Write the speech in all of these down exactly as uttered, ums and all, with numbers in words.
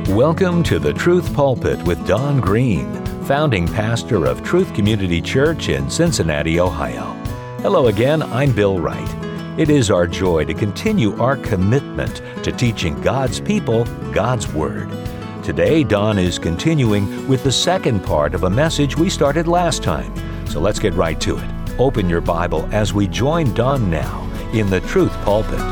Welcome to the Truth Pulpit with Don Green, founding pastor of Truth Community Church in Cincinnati, Ohio. Hello again, I'm Bill Wright. It is our joy to continue our commitment to teaching God's people God's Word. Today, Don is continuing with the second part of a message we started last time. So let's get right to it. Open your Bible as we join Don now in the Truth Pulpit.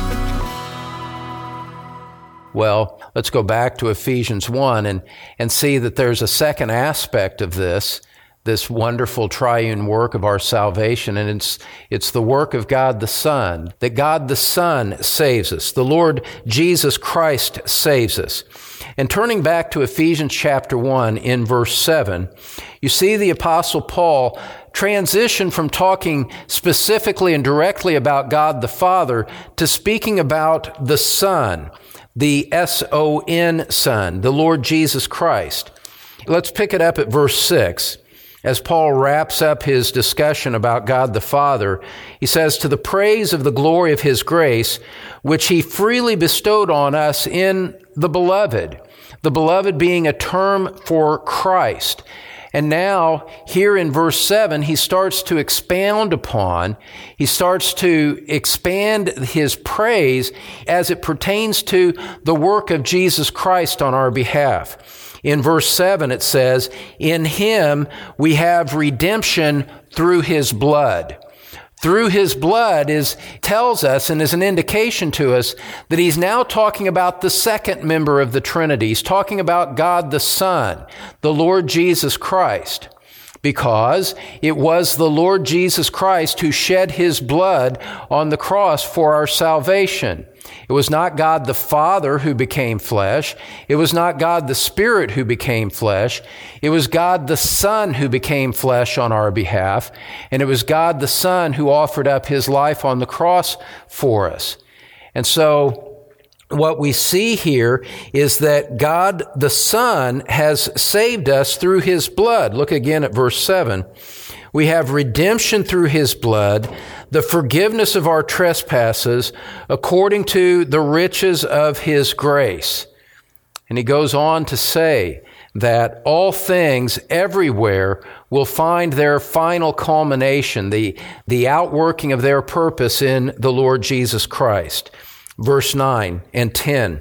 Well, let's go back to Ephesians one and, and see that there's a second aspect of this, this wonderful triune work of our salvation, and it's, it's the work of God the Son, that God the Son saves us. The Lord Jesus Christ saves us. And turning back to Ephesians chapter one in verse seven, you see the Apostle Paul transition from talking specifically and directly about God the Father to speaking about the Son, the S O N Son, the Lord Jesus Christ. Let's pick it up at verse six. As Paul wraps up his discussion about God the Father, he says, "To the praise of the glory of His grace, which He freely bestowed on us in the Beloved." The Beloved being a term for Christ. And now, here in verse seven, he starts to expound upon, he starts to expand his praise as it pertains to the work of Jesus Christ on our behalf. In verse seven, it says, "In Him we have redemption through His blood." Through His blood is tells us and is an indication to us that he's now talking about the second member of the Trinity. He's talking about God the Son, the Lord Jesus Christ, because it was the Lord Jesus Christ who shed His blood on the cross for our salvation. It was not God the Father who became flesh. It was not God the Spirit who became flesh. It was God the Son who became flesh on our behalf. And it was God the Son who offered up His life on the cross for us. And so what we see here is that God the Son has saved us through His blood. Look again at verse seven. "We have redemption through His blood, the forgiveness of our trespasses, according to the riches of His grace." And he goes on to say that all things everywhere will find their final culmination, the, the outworking of their purpose in the Lord Jesus Christ. Verse nine and ten.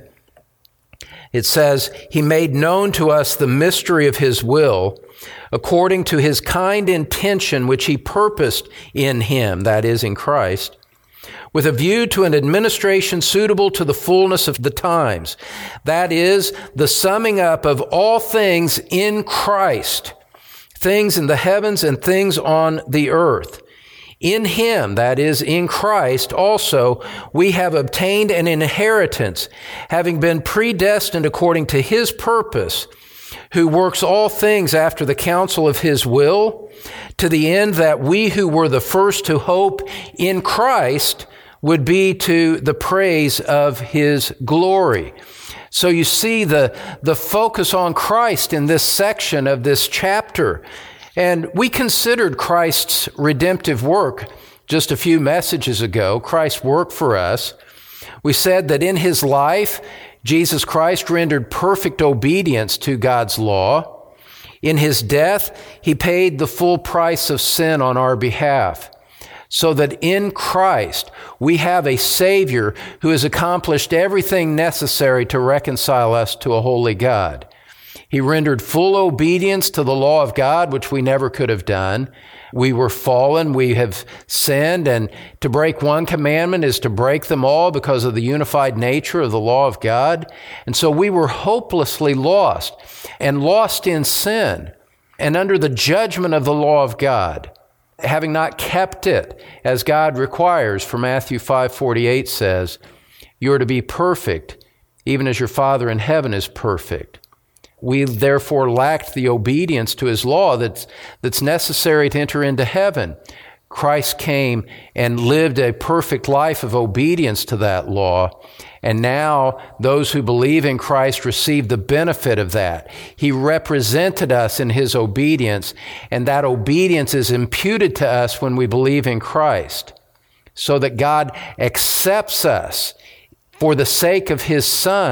It says, "He made known to us the mystery of His will, according to His kind intention which He purposed in Him," that is, in Christ, "with a view to an administration suitable to the fullness of the times," that is, the summing up of all things in Christ, things in the heavens and things on the earth. "In Him," that is, in Christ, also we have obtained an inheritance, having been predestined according to His purpose, who works all things after the counsel of His will, to the end that we who were the first to hope in Christ would be to the praise of His glory. So you see the, the focus on Christ in this section of this chapter. And we considered Christ's redemptive work just a few messages ago, Christ's work for us. We said that in His life, Jesus Christ rendered perfect obedience to God's law. In His death, He paid the full price of sin on our behalf, so that in Christ we have a Savior who has accomplished everything necessary to reconcile us to a holy God. He rendered full obedience to the law of God, which we never could have done. We were fallen, we have sinned, and to break one commandment is to break them all because of the unified nature of the law of God. And so we were hopelessly lost, and lost in sin, and under the judgment of the law of God, having not kept it as God requires. For Matthew five forty-eight says, "You are to be perfect, even as your Father in heaven is perfect." We therefore lacked the obedience to His law that's, that's necessary to enter into heaven. Christ came and lived a perfect life of obedience to that law. And now those who believe in Christ receive the benefit of that. He represented us in His obedience, and that obedience is imputed to us when we believe in Christ, so that God accepts us for the sake of His Son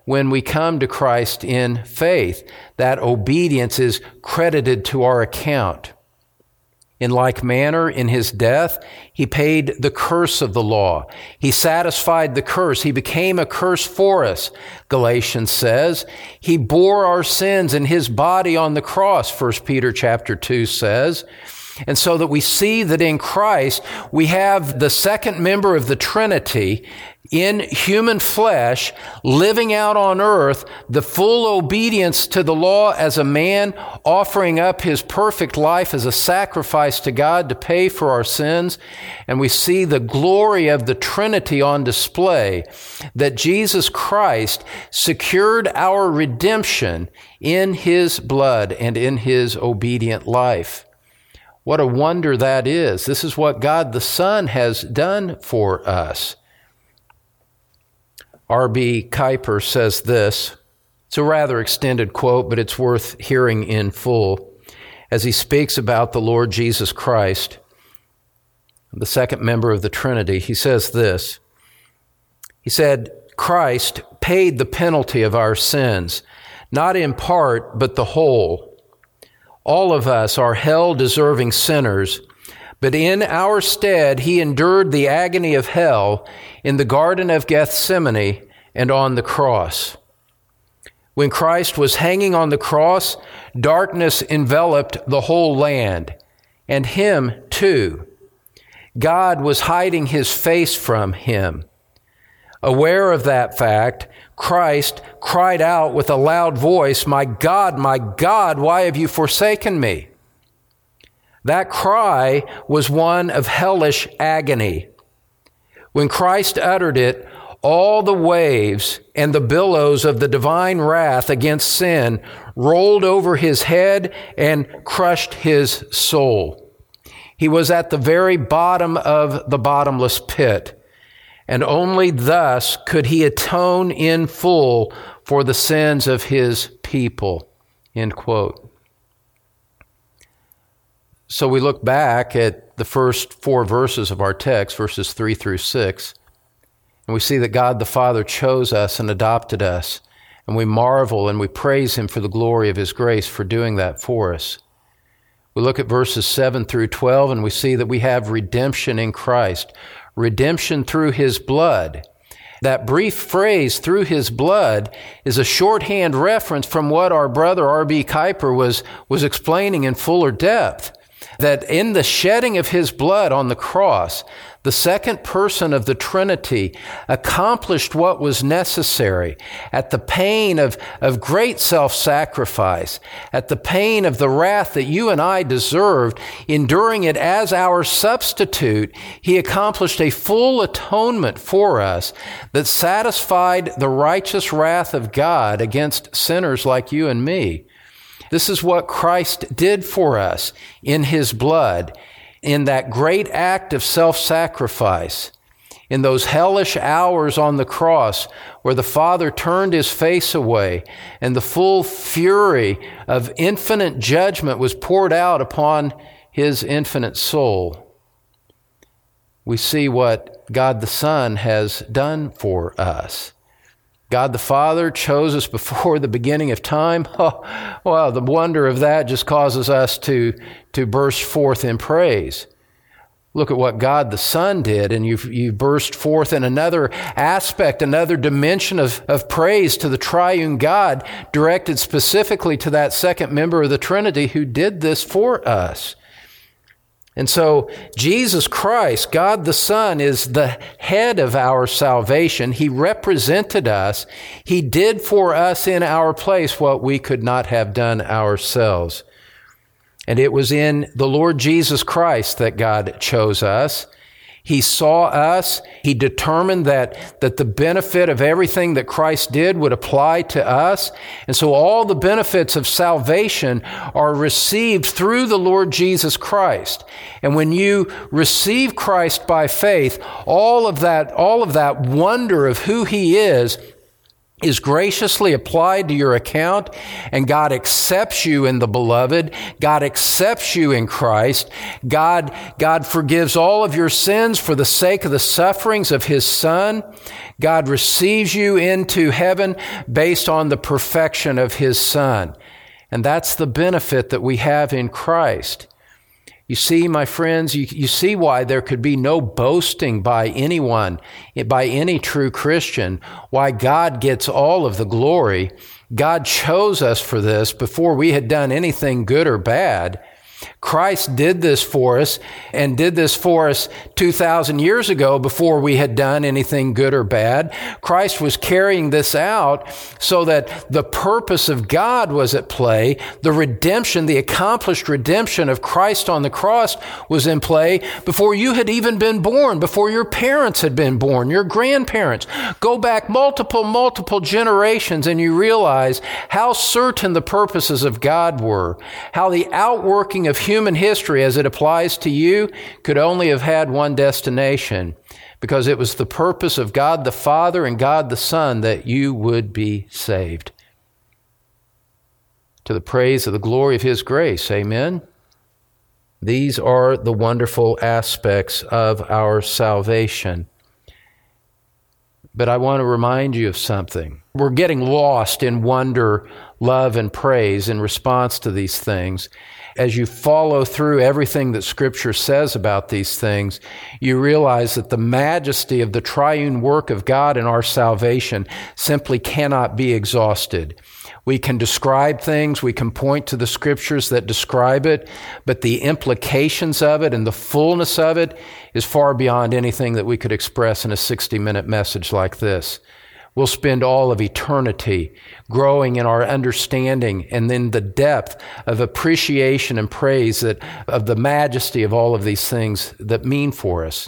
when we come to Christ in faith. That obedience is credited to our account. In like manner, in his death, he paid the curse of the law. He satisfied the curse. He became a curse for us, Galatians says. He bore our sins in his body on the cross, First Peter chapter two says. And so that we see that in Christ, we have the second member of the Trinity in human flesh, living out on earth the full obedience to the law as a man, offering up his perfect life as a sacrifice to God to pay for our sins. And we see the glory of the Trinity on display, that Jesus Christ secured our redemption in his blood and in his obedient life. What a wonder that is. This is what God the Son has done for us. R B Kuyper says this. It's a rather extended quote, but it's worth hearing in full as he speaks about the Lord Jesus Christ, the second member of the Trinity. He says this. He said, Christ paid the penalty of our sins, not in part, but the whole. All of us are hell-deserving sinners, but in our stead he endured the agony of hell in the Garden of Gethsemane and on the cross. When Christ was hanging on the cross, darkness enveloped the whole land, and him too. God was hiding his face from him. Aware of that fact, Christ cried out with a loud voice, "My God, my God, why have you forsaken me?" That cry was one of hellish agony. When Christ uttered it, all the waves and the billows of the divine wrath against sin rolled over his head and crushed his soul. He was at the very bottom of the bottomless pit. And only thus could he atone in full for the sins of his people. End quote. So we look back at the first four verses of our text, verses three through six, and we see that God the Father chose us and adopted us, and we marvel and we praise him for the glory of his grace for doing that for us. We look at verses seven through twelve, and we see that we have redemption in Christ. Redemption through his blood. That brief phrase, through his blood, is a shorthand reference from what our brother R B Kuyper was, was explaining in fuller depth. That in the shedding of his blood on the cross, the second person of the Trinity accomplished what was necessary at the pain of, of great self-sacrifice, at the pain of the wrath that you and I deserved, enduring it as our substitute. He accomplished a full atonement for us that satisfied the righteous wrath of God against sinners like you and me. This is what Christ did for us in his blood, in that great act of self-sacrifice, in those hellish hours on the cross where the Father turned his face away and the full fury of infinite judgment was poured out upon his infinite soul. We see what God the Son has done for us. God the Father chose us before the beginning of time. Oh, well, the wonder of that just causes us to, to burst forth in praise. Look at what God the Son did, and you've, you burst forth in another aspect, another dimension of, of praise to the triune God, directed specifically to that second member of the Trinity who did this for us. And so Jesus Christ, God the Son, is the head of our salvation. He represented us. He did for us in our place what we could not have done ourselves. And it was in the Lord Jesus Christ that God chose us. He saw us. He determined that, that the benefit of everything that Christ did would apply to us. And so all the benefits of salvation are received through the Lord Jesus Christ. And when you receive Christ by faith, all of that, all of that wonder of who he is is graciously applied to your account, and God accepts you in the Beloved. God accepts you in Christ. God, God forgives all of your sins for the sake of the sufferings of His Son. God receives you into heaven based on the perfection of His Son. And that's the benefit that we have in Christ. You see, my friends, you, you see why there could be no boasting by anyone, by any true Christian, why God gets all of the glory. God chose us for this before we had done anything good or bad. Christ did this for us and did this for us two thousand years ago before we had done anything good or bad. Christ was carrying this out so that the purpose of God was at play. The redemption, the accomplished redemption of Christ on the cross was in play before you had even been born, before your parents had been born, your grandparents. Go back multiple, multiple generations and you realize how certain the purposes of God were, how the outworking of human history as it applies to you could only have had one destination, because it was the purpose of God the Father and God the Son that you would be saved. To the praise of the glory of His grace, amen? These are the wonderful aspects of our salvation. But I want to remind you of something. We're getting lost in wonder, love, and praise in response to these things. As you follow through everything that Scripture says about these things, you realize that the majesty of the triune work of God in our salvation simply cannot be exhausted. We can describe things, we can point to the Scriptures that describe it, but the implications of it and the fullness of it is far beyond anything that we could express in a sixty-minute message like this. We'll spend all of eternity growing in our understanding and then the depth of appreciation and praise that of the majesty of all of these things that mean for us.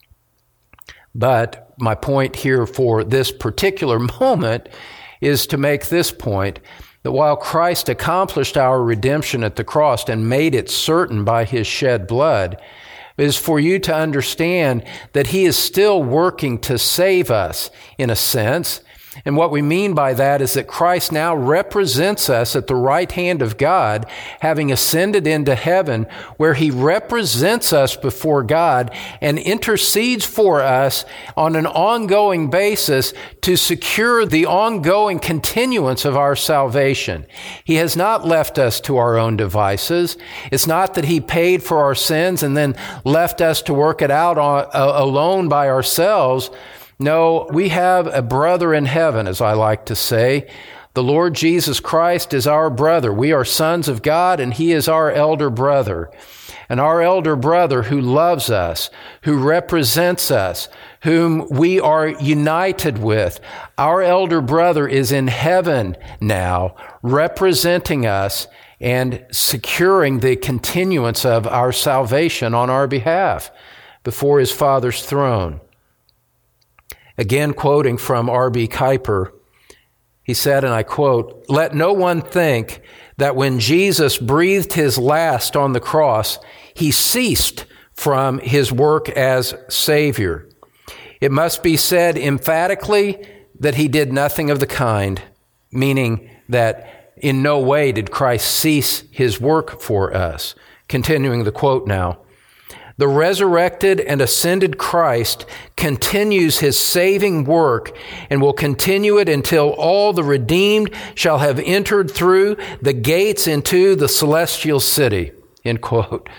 But my point here for this particular moment is to make this point, that while Christ accomplished our redemption at the cross and made it certain by His shed blood, is for you to understand that He is still working to save us in a sense. And what we mean by that is that Christ now represents us at the right hand of God, having ascended into heaven, where He represents us before God and intercedes for us on an ongoing basis to secure the ongoing continuance of our salvation. He has not left us to our own devices. It's not that He paid for our sins and then left us to work it out on, uh, alone by ourselves. No, we have a brother in heaven, as I like to say. The Lord Jesus Christ is our brother. We are sons of God, and He is our elder brother. And our elder brother who loves us, who represents us, whom we are united with, our elder brother is in heaven now, representing us and securing the continuance of our salvation on our behalf before His Father's throne. Again, quoting from R B Kuiper, he said, and I quote, "Let no one think that when Jesus breathed His last on the cross, He ceased from His work as Savior. It must be said emphatically that He did nothing of the kind, meaning that in no way did Christ cease His work for us." Continuing the quote now, "The resurrected and ascended Christ continues His saving work and will continue it until all the redeemed shall have entered through the gates into the celestial city." End quote.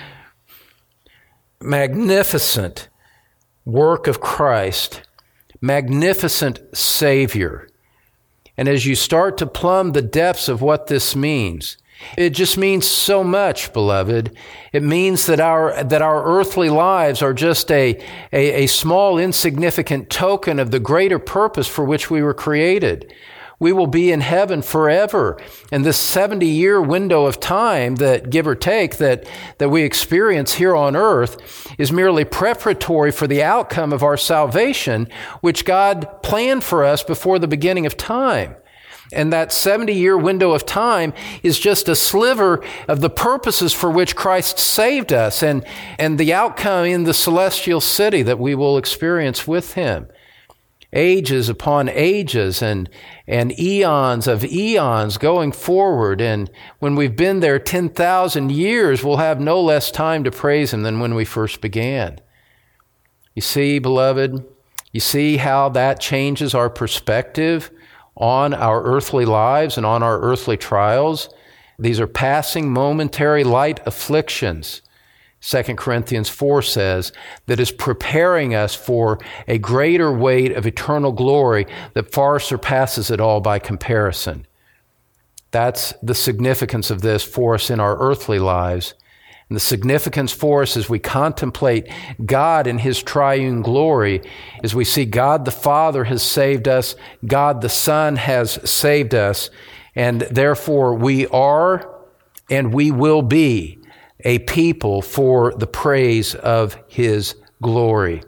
Magnificent work of Christ, magnificent Savior. And as you start to plumb the depths of what this means, it just means so much, beloved. It means that our that our earthly lives are just a, a, a small, insignificant token of the greater purpose for which we were created. We will be in heaven forever. And this seventy-year window of time that, give or take, that, that we experience here on earth is merely preparatory for the outcome of our salvation, which God planned for us before the beginning of time. And that seventy-year window of time is just a sliver of the purposes for which Christ saved us and, and the outcome in the celestial city that we will experience with Him. ages upon ages and, and eons of eons going forward. And when we've been there ten thousand years, we'll have no less time to praise Him than when we first began. You see, beloved, you see how that changes our perspective on our earthly lives and on our earthly trials. These are passing, momentary, light afflictions. Second Corinthians four says that is preparing us for a greater weight of eternal glory that far surpasses it all by comparison. That's the significance of this for us in our earthly lives. And the significance for us as we contemplate God in His triune glory, as we see God the Father has saved us, God the Son has saved us, and therefore we are and we will be a people for the praise of His glory.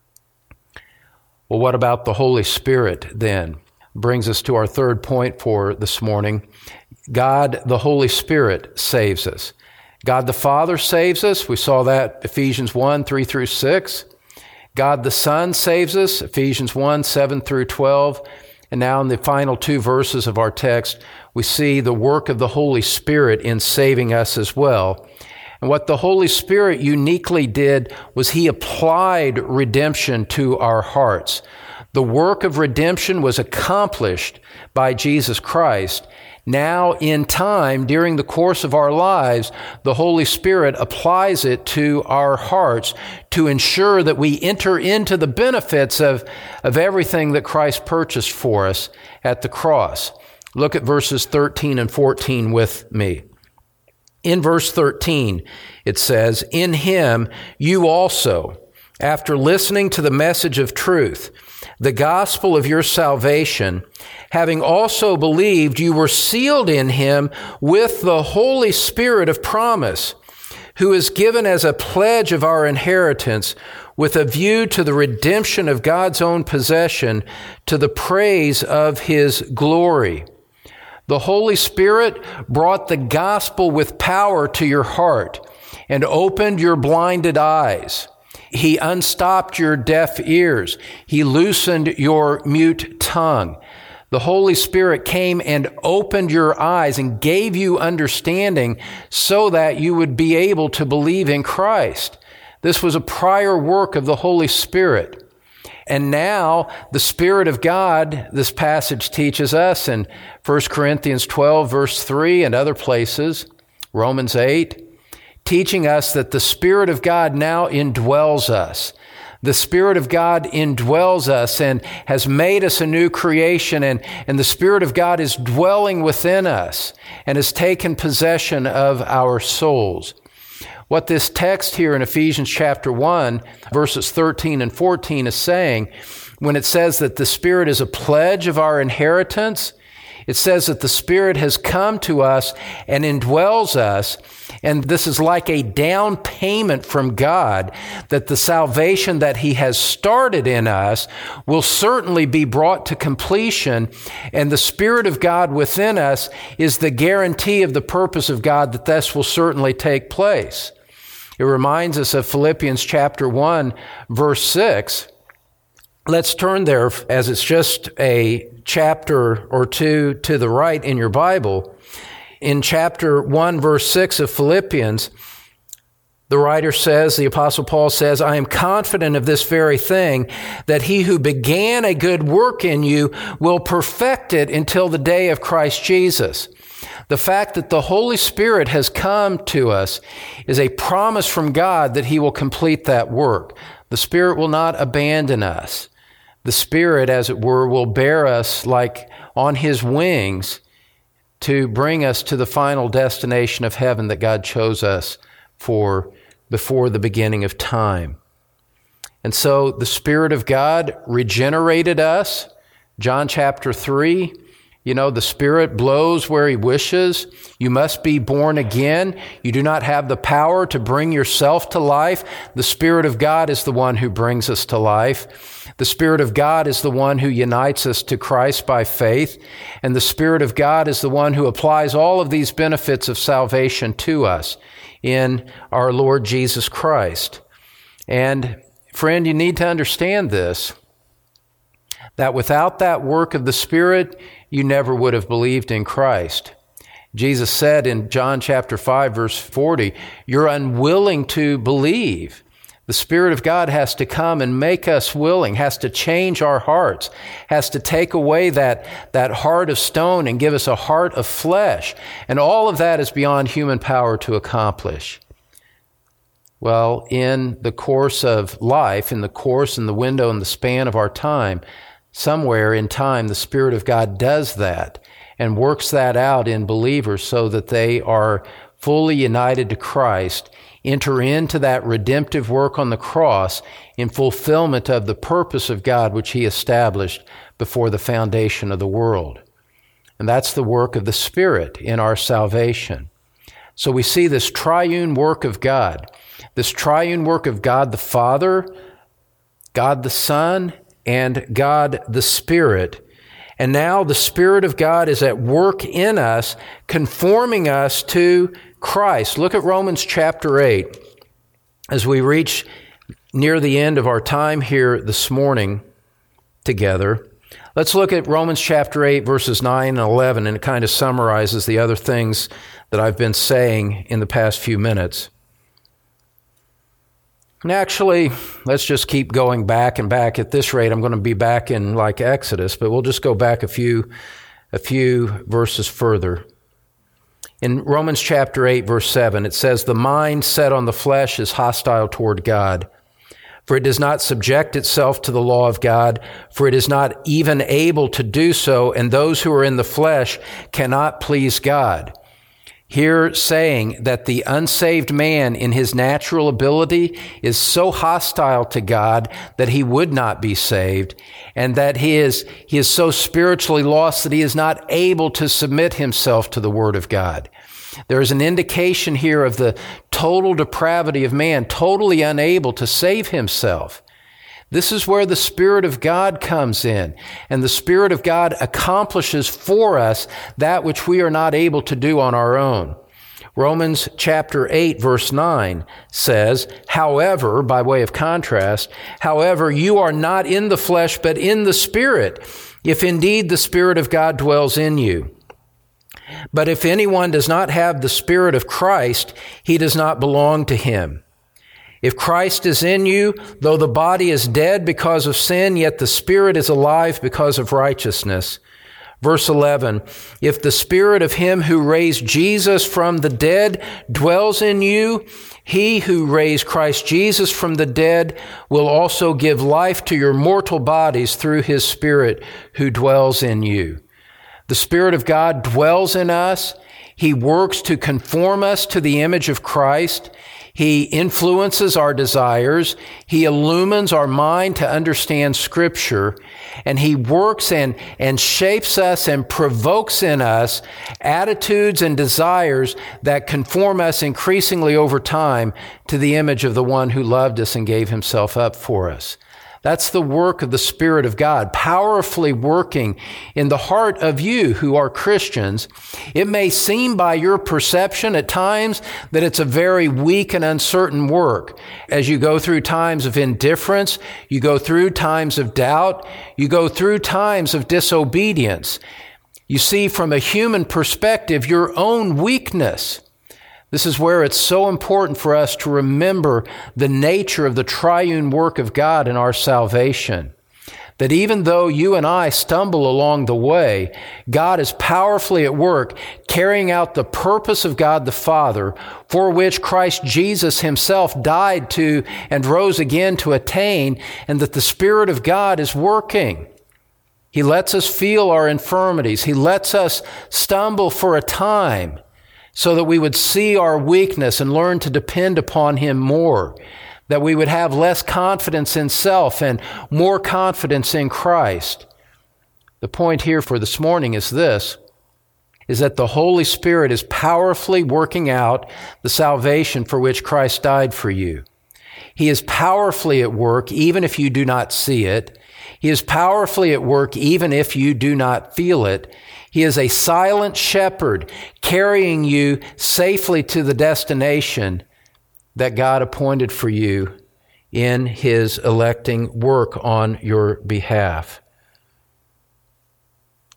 Well, what about the Holy Spirit then? Brings us to our third point for this morning. God, the Holy Spirit, saves us. God the Father saves us. We saw that Ephesians one, three through six. God the Son saves us, Ephesians one, seven through twelve. And now in the final two verses of our text, we see the work of the Holy Spirit in saving us as well. And what the Holy Spirit uniquely did was He applied redemption to our hearts. The work of redemption was accomplished by Jesus Christ. Now, in time, during the course of our lives, the Holy Spirit applies it to our hearts to ensure that we enter into the benefits of, of everything that Christ purchased for us at the cross. Look at verses thirteen and fourteen with me. In verse thirteen, it says, "In Him you also, after listening to the message of truth, the gospel of your salvation, having also believed, you were sealed in Him with the Holy Spirit of promise, who is given as a pledge of our inheritance with a view to the redemption of God's own possession, to the praise of His glory." The Holy Spirit brought the gospel with power to your heart and opened your blinded eyes. He unstopped your deaf ears. He loosened your mute tongue. The Holy Spirit came and opened your eyes and gave you understanding so that you would be able to believe in Christ. This was a prior work of the Holy Spirit. And now the Spirit of God, this passage teaches us in First Corinthians twelve, verse three, and other places, Romans eight, teaching us that the Spirit of God now indwells us. The Spirit of God indwells us and has made us a new creation, and, and the Spirit of God is dwelling within us and has taken possession of our souls. What this text here in Ephesians chapter one, verses thirteen and fourteen is saying, when it says that the Spirit is a pledge of our inheritance, it says that the Spirit has come to us and indwells us, and this is like a down payment from God that the salvation that He has started in us will certainly be brought to completion, and the Spirit of God within us is the guarantee of the purpose of God that this will certainly take place. It reminds us of Philippians chapter one, verse six. Let's turn there, as it's just a chapter or two to the right in your Bible. In chapter one, verse six of Philippians, the writer says, the Apostle Paul says, "I am confident of this very thing, that He who began a good work in you will perfect it until the day of Christ Jesus." The fact that the Holy Spirit has come to us is a promise from God that He will complete that work. The Spirit will not abandon us. The Spirit, as it were, will bear us like on His wings to bring us to the final destination of heaven that God chose us for before the beginning of time. And so the Spirit of God regenerated us. John chapter three, you know, the Spirit blows where He wishes. You must be born again. You do not have the power to bring yourself to life. The Spirit of God is the one who brings us to life. The Spirit of God is the one who unites us to Christ by faith. And the Spirit of God is the one who applies all of these benefits of salvation to us in our Lord Jesus Christ. And friend, you need to understand this, That without that work of the Spirit, you never would have believed in Christ. Jesus said in John chapter five, verse forty, you're unwilling to believe. The Spirit of God has to come and make us willing, has to change our hearts, has to take away that, that heart of stone and give us a heart of flesh. And all of that is beyond human power to accomplish. Well, in the course of life, in the course and the window and the span of our time, somewhere in time, the Spirit of God does that and works that out in believers so that they are fully united to Christ, enter into that redemptive work on the cross in fulfillment of the purpose of God which He established before the foundation of the world. And that's the work of the Spirit in our salvation. So we see this triune work of God, this triune work of God the Father, God the Son, and God the Spirit. And now the Spirit of God is at work in us, conforming us to Christ. Look at Romans chapter eight. As we reach near the end of our time here this morning together, let's look at Romans chapter eight, verses nine and eleven, and it kind of summarizes the other things that I've been saying in the past few minutes. And actually, let's just keep going back and back. At this rate, I'm going to be back in like Exodus, but we'll just go back a few, a few verses further. In Romans chapter eight, verse seven, it says, the mind set on the flesh is hostile toward God, for it does not subject itself to the law of God, for it is not even able to do so, and those who are in the flesh cannot please God. Here saying that the unsaved man in his natural ability is so hostile to God that he would not be saved, and that he is, he is so spiritually lost that he is not able to submit himself to the Word of God. There is an indication here of the total depravity of man, totally unable to save himself. This is where the Spirit of God comes in, and the Spirit of God accomplishes for us that which we are not able to do on our own. Romans chapter eight, verse nine says, however, by way of contrast, however, you are not in the flesh, but in the Spirit, if indeed the Spirit of God dwells in you. But if anyone does not have the Spirit of Christ, he does not belong to him. If Christ is in you, though the body is dead because of sin, yet the Spirit is alive because of righteousness. Verse eleven, if the Spirit of him who raised Jesus from the dead dwells in you, he who raised Christ Jesus from the dead will also give life to your mortal bodies through his Spirit who dwells in you. The Spirit of God dwells in us. He works to conform us to the image of Christ. He influences our desires. He illumines our mind to understand Scripture. And He works and, and shapes us and provokes in us attitudes and desires that conform us increasingly over time to the image of the one who loved us and gave Himself up for us. That's the work of the Spirit of God, powerfully working in the heart of you who are Christians. It may seem by your perception at times that it's a very weak and uncertain work. As you go through times of indifference, you go through times of doubt, you go through times of disobedience. You see from a human perspective your own weakness. This is where it's so important for us to remember the nature of the triune work of God in our salvation. That even though you and I stumble along the way, God is powerfully at work carrying out the purpose of God the Father, for which Christ Jesus Himself died to and rose again to attain, and that the Spirit of God is working. He lets us feel our infirmities. He lets us stumble for a time, so that we would see our weakness and learn to depend upon Him more, that we would have less confidence in self and more confidence in Christ. The point here for this morning is this, is that the Holy Spirit is powerfully working out the salvation for which Christ died for you. He is powerfully at work even if you do not see it. He is powerfully at work even if you do not feel it. He is a silent shepherd carrying you safely to the destination that God appointed for you in His electing work on your behalf.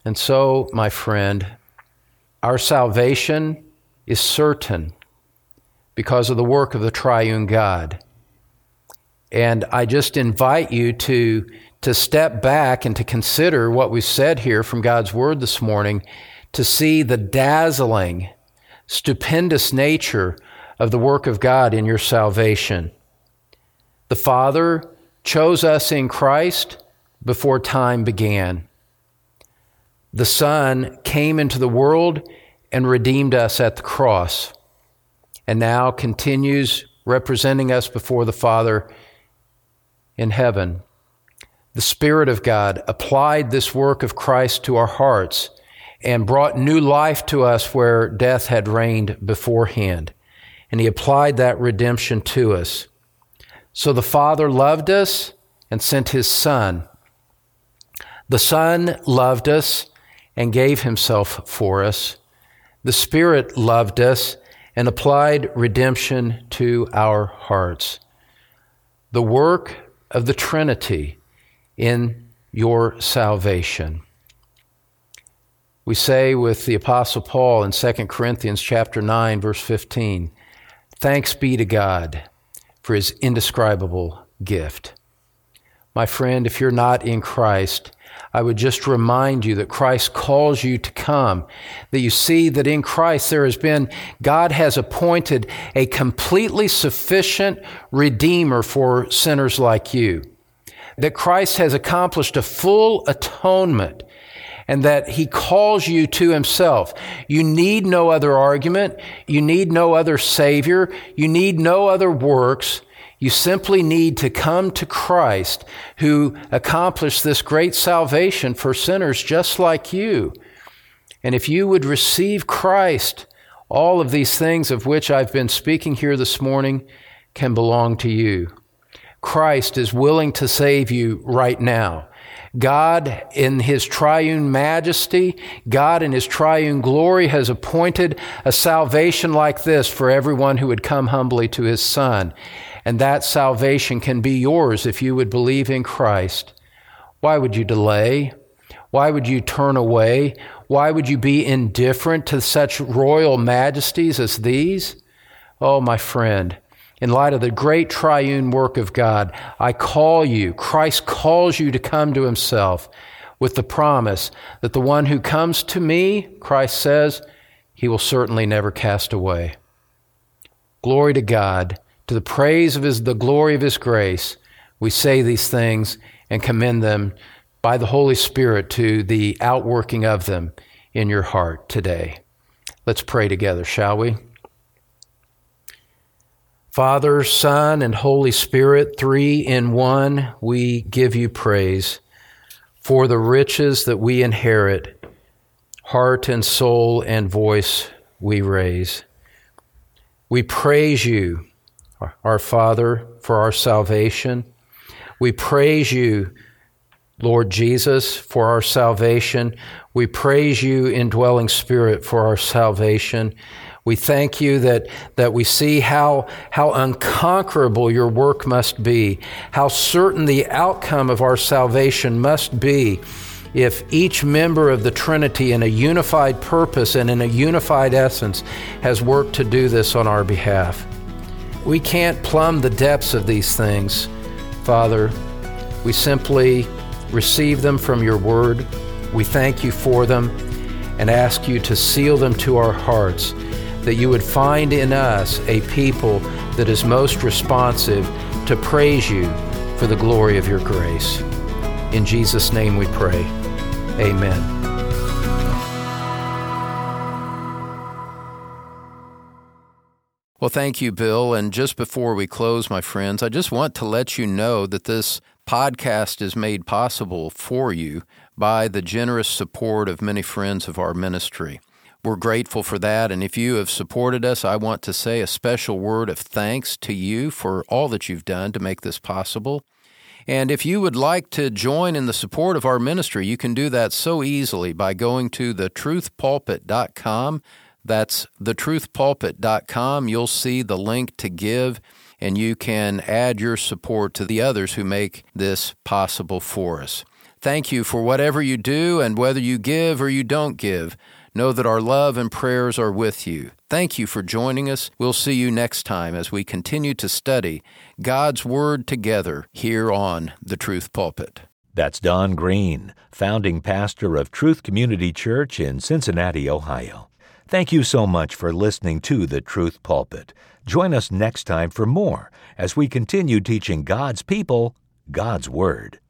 And so, my friend, our salvation is certain because of the work of the triune God. And I just invite you to, to step back and to consider what we've said here from God's Word this morning, to see the dazzling, stupendous nature of the work of God in your salvation. The Father chose us in Christ before time began. The Son came into the world and redeemed us at the cross, and now continues representing us before the Father in heaven. The Spirit of God applied this work of Christ to our hearts and brought new life to us where death had reigned beforehand. And He applied that redemption to us. So the Father loved us and sent His Son. The Son loved us and gave Himself for us. The Spirit loved us and applied redemption to our hearts. The work of the Trinity in your salvation. We say with the Apostle Paul in Second Corinthians chapter nine, verse fifteen, "Thanks be to God for His indescribable gift." My friend, if you're not in Christ, I would just remind you that Christ calls you to come, that you see that in Christ there has been, God has appointed a completely sufficient Redeemer for sinners like you, that Christ has accomplished a full atonement, and that He calls you to Himself. You need no other argument. You need no other Savior. You need no other works. You simply need to come to Christ, who accomplished this great salvation for sinners just like you. And if you would receive Christ, all of these things of which I've been speaking here this morning can belong to you. Christ is willing to save you right now. God in His triune majesty, God in His triune glory has appointed a salvation like this for everyone who would come humbly to His Son. And that salvation can be yours if you would believe in Christ. Why would you delay? Why would you turn away? Why would you be indifferent to such royal majesties as these? Oh, my friend, in light of the great triune work of God, I call you, Christ calls you to come to Himself with the promise that the one who comes to me, Christ says, He will certainly never cast away. Glory to God. To the praise of His, the glory of His grace, we say these things and commend them by the Holy Spirit to the outworking of them in your heart today. Let's pray together, shall we? Father, Son, and Holy Spirit, three in one, we give you praise for the riches that we inherit. Heart and soul and voice we raise. We praise you, our Father, for our salvation. We praise you, Lord Jesus, for our salvation. We praise you, indwelling Spirit, for our salvation. We thank you that, that we see how, how unconquerable your work must be, how certain the outcome of our salvation must be if each member of the Trinity in a unified purpose and in a unified essence has worked to do this on our behalf. We can't plumb the depths of these things, Father. We simply receive them from your word. We thank you for them and ask you to seal them to our hearts, that you would find in us a people that is most responsive to praise you for the glory of your grace. In Jesus' name we pray. Amen. Well, thank you, Bill. And just before we close, my friends, I just want to let you know that this podcast is made possible for you by the generous support of many friends of our ministry. We're grateful for that, and if you have supported us, I want to say a special word of thanks to you for all that you've done to make this possible. And if you would like to join in the support of our ministry, you can do that so easily by going to the truth pulpit dot com. That's the truth pulpit dot com. You'll see the link to give, and you can add your support to the others who make this possible for us. Thank you for whatever you do, and whether you give or you don't give, know that our love and prayers are with you. Thank you for joining us. We'll see you next time as we continue to study God's Word together here on The Truth Pulpit. That's Don Green, founding pastor of Truth Community Church in Cincinnati, Ohio. Thank you so much for listening to The Truth Pulpit. Join us next time for more as we continue teaching God's people God's Word.